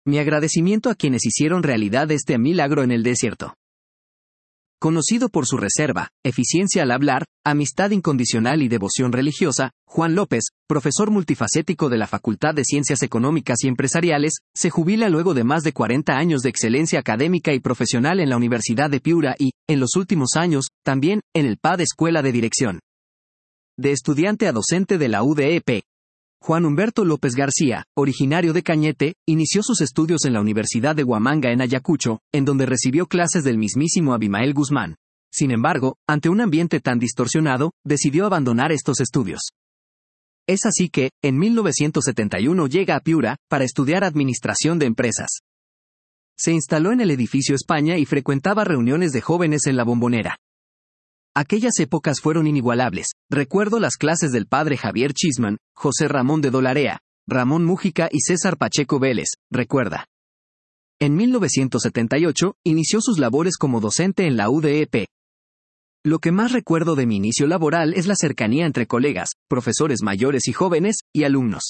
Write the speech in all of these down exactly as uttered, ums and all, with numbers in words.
Mi agradecimiento a quienes hicieron realidad este milagro en el desierto. Conocido por su reserva, eficiencia al hablar, amistad incondicional y devoción religiosa, Juan López, profesor multifacético de la Facultad de Ciencias Económicas y Empresariales, se jubila luego de más de cuarenta años de excelencia académica y profesional en la Universidad de Piura y, en los últimos años, también, en el P A D Escuela de Dirección. De estudiante a docente de la U D E P. Juan Humberto López García, originario de Cañete, inició sus estudios en la Universidad de Huamanga en Ayacucho, en donde recibió clases del mismísimo Abimael Guzmán. Sin embargo, ante un ambiente tan distorsionado, decidió abandonar estos estudios. Es así que, en mil novecientos setenta y uno llega a Piura, para estudiar Administración de Empresas. Se instaló en el edificio España y frecuentaba reuniones de jóvenes en la Bombonera. Aquellas épocas fueron inigualables. Recuerdo las clases del padre Javier Chisman, José Ramón de Dolarea, Ramón Mújica y César Pacheco Vélez, recuerda. En mil novecientos setenta y ocho, inició sus labores como docente en la U D E P. Lo que más recuerdo de mi inicio laboral es la cercanía entre colegas, profesores mayores y jóvenes, y alumnos.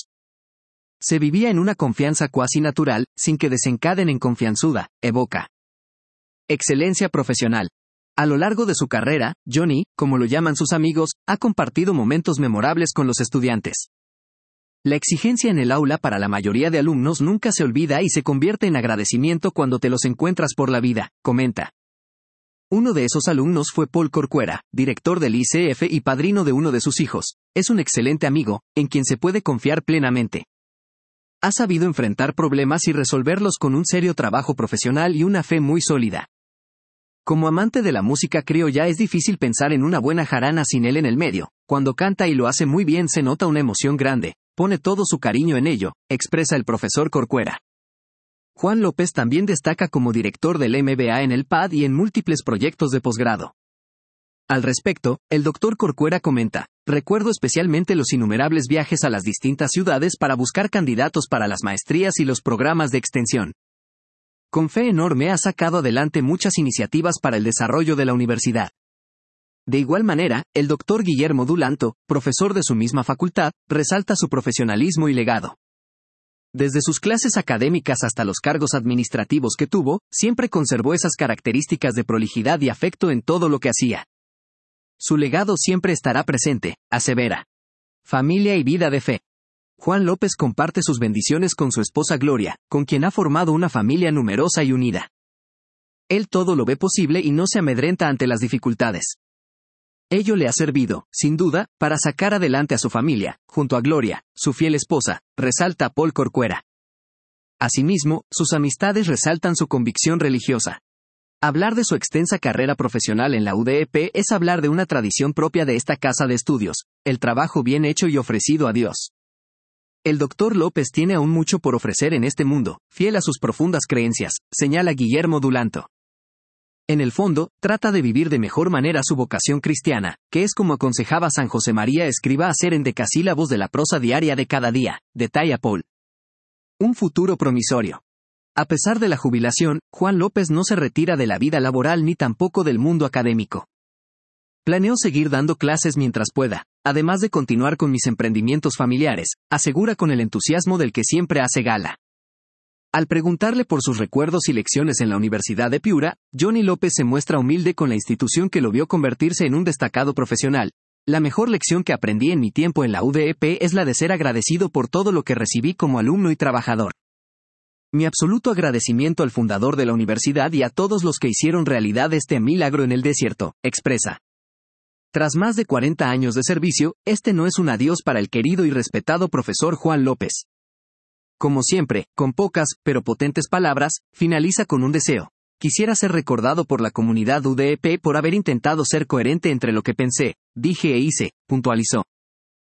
Se vivía en una confianza cuasi natural, sin que desencaden en confianzuda, evoca. Excelencia profesional. A lo largo de su carrera, Johnny, como lo llaman sus amigos, ha compartido momentos memorables con los estudiantes. La exigencia en el aula para la mayoría de alumnos nunca se olvida y se convierte en agradecimiento cuando te los encuentras por la vida, comenta. Uno de esos alumnos fue Paul Corcuera, director del I C F y padrino de uno de sus hijos. Es un excelente amigo, en quien se puede confiar plenamente. Ha sabido enfrentar problemas y resolverlos con un serio trabajo profesional y una fe muy sólida. Como amante de la música criolla es difícil pensar en una buena jarana sin él en el medio. Cuando canta y lo hace muy bien se nota una emoción grande, pone todo su cariño en ello, expresa el profesor Corcuera. Juan López también destaca como director del M B A en el P A D y en múltiples proyectos de posgrado. Al respecto, el doctor Corcuera comenta, recuerdo especialmente los innumerables viajes a las distintas ciudades para buscar candidatos para las maestrías y los programas de extensión. Con fe enorme ha sacado adelante muchas iniciativas para el desarrollo de la universidad. De igual manera, el doctor Guillermo Dulanto, profesor de su misma facultad, resalta su profesionalismo y legado. Desde sus clases académicas hasta los cargos administrativos que tuvo, siempre conservó esas características de prolijidad y afecto en todo lo que hacía. Su legado siempre estará presente, asevera. Familia y vida de fe. Juan López comparte sus bendiciones con su esposa Gloria, con quien ha formado una familia numerosa y unida. Él todo lo ve posible y no se amedrenta ante las dificultades. Ello le ha servido, sin duda, para sacar adelante a su familia, junto a Gloria, su fiel esposa, resalta Paul Corcuera. Asimismo, sus amistades resaltan su convicción religiosa. Hablar de su extensa carrera profesional en la U D E P es hablar de una tradición propia de esta casa de estudios, el trabajo bien hecho y ofrecido a Dios. El doctor López tiene aún mucho por ofrecer en este mundo, fiel a sus profundas creencias, señala Guillermo Dulanto. En el fondo, trata de vivir de mejor manera su vocación cristiana, que es como aconsejaba San José María Escrivá hacer en decasílabos de la prosa diaria de cada día, detalla Paul. Un futuro promisorio. A pesar de la jubilación, Juan López no se retira de la vida laboral ni tampoco del mundo académico. Planeo seguir dando clases mientras pueda, además de continuar con mis emprendimientos familiares, asegura con el entusiasmo del que siempre hace gala. Al preguntarle por sus recuerdos y lecciones en la Universidad de Piura, Johnny López se muestra humilde con la institución que lo vio convertirse en un destacado profesional. La mejor lección que aprendí en mi tiempo en la U D E P es la de ser agradecido por todo lo que recibí como alumno y trabajador. Mi absoluto agradecimiento al fundador de la universidad y a todos los que hicieron realidad este milagro en el desierto, expresa. Tras más de cuarenta años de servicio, este no es un adiós para el querido y respetado profesor Juan López. Como siempre, con pocas, pero potentes palabras, finaliza con un deseo. Quisiera ser recordado por la comunidad U D E P por haber intentado ser coherente entre lo que pensé, dije e hice, puntualizó.